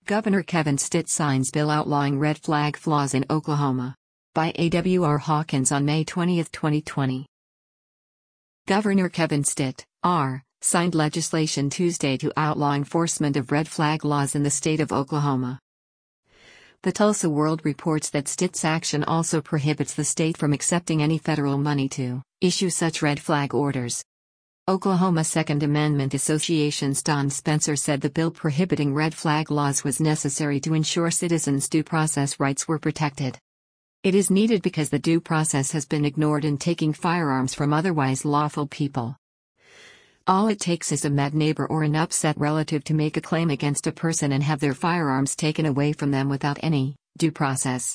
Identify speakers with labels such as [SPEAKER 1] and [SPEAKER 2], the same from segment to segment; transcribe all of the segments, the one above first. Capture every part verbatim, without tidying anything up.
[SPEAKER 1] Governor Kevin Stitt signs bill outlawing red flag laws in Oklahoma. By A W R Hawkins on May twentieth, twenty twenty. Governor Kevin Stitt, R., signed legislation Tuesday to outlaw enforcement of red flag laws in the state of Oklahoma. The Tulsa World reports that Stitt's action also prohibits the state from accepting any federal money to issue such red flag orders. Oklahoma Second Amendment Association's Don Spencer said the bill prohibiting red flag laws was necessary to ensure citizens' due process rights were protected. It is needed because the due process has been ignored in taking firearms from otherwise lawful people. All it takes is a mad neighbor or an upset relative to make a claim against a person and have their firearms taken away from them without any due process.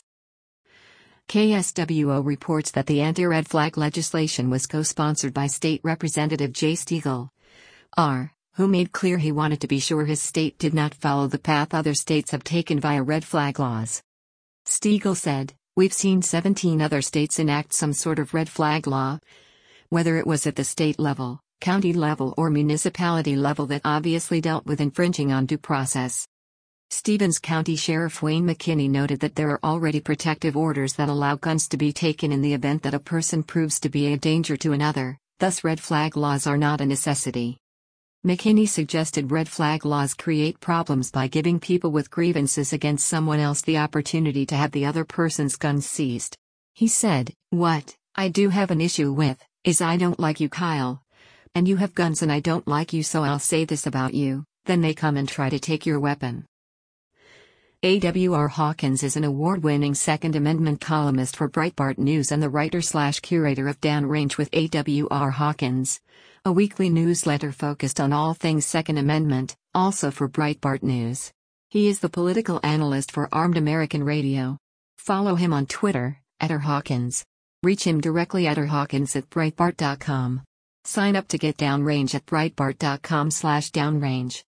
[SPEAKER 1] K S W O reports that the anti-red flag legislation was co-sponsored by State Representative Jay Stegall, R., who made clear he wanted to be sure his state did not follow the path other states have taken via red flag laws. Stegall said, "We've seen seventeen other states enact some sort of red flag law, whether it was at the state level, county level or municipality level that obviously dealt with infringing on due process." Stevens County Sheriff Wayne McKinney noted that there are already protective orders that allow guns to be taken in the event that a person proves to be a danger to another, thus red flag laws are not a necessity. McKinney suggested red flag laws create problems by giving people with grievances against someone else the opportunity to have the other person's guns seized. He said, "What I do have an issue with is I don't like you, Kyle. And you have guns and I don't like you, so I'll say this about you, then they come and try to take your weapon." A W R Hawkins is an award-winning Second Amendment columnist for Breitbart News and the writer-slash-curator of Downrange with A W R Hawkins, a weekly newsletter focused on all things Second Amendment, also for Breitbart News. He is the political analyst for Armed American Radio. Follow him on Twitter, at R Hawkins. Reach him directly at rhawkins at breitbart dot com. Sign up to get Downrange at breitbart dot com slash downrange.